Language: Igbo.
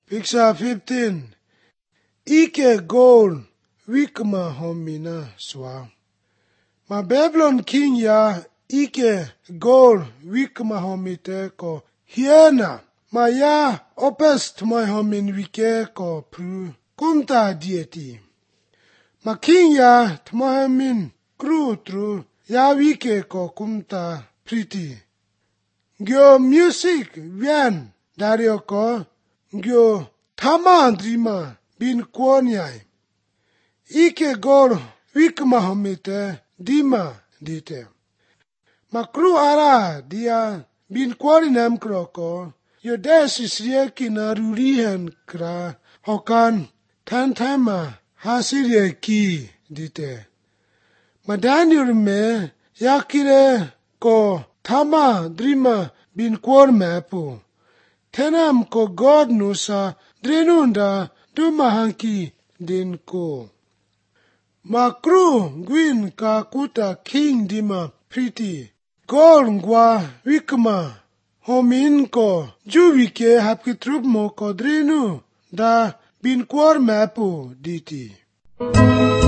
Picture 15. Ike gold wikma homina swa. Ma Babylon king ya ike gold wikma homite ko hiena. Ma ya opes tmai homin wike ko pru kumta dieti. Ma king ya tmai homin kru tru ya wike ko kumta priti. Gyo music wian dario ko gyo tama drima bin kwonyai. Ike gor wikma homite dima dite. Makru ara dia bin kwoninem kroko yodes isrie kina rurihen kra hokan tantama hasirie ki dite. Madanyur me yakire ko tama drima bin kwon mapu. Tenam ko God nusa drenunda dumahanki din ko. Makru gwin ka kuta king dima priti. Gol ngwa wikma homin ko juwike hapkitrup mo ko drenu da bin kwor mapu diti.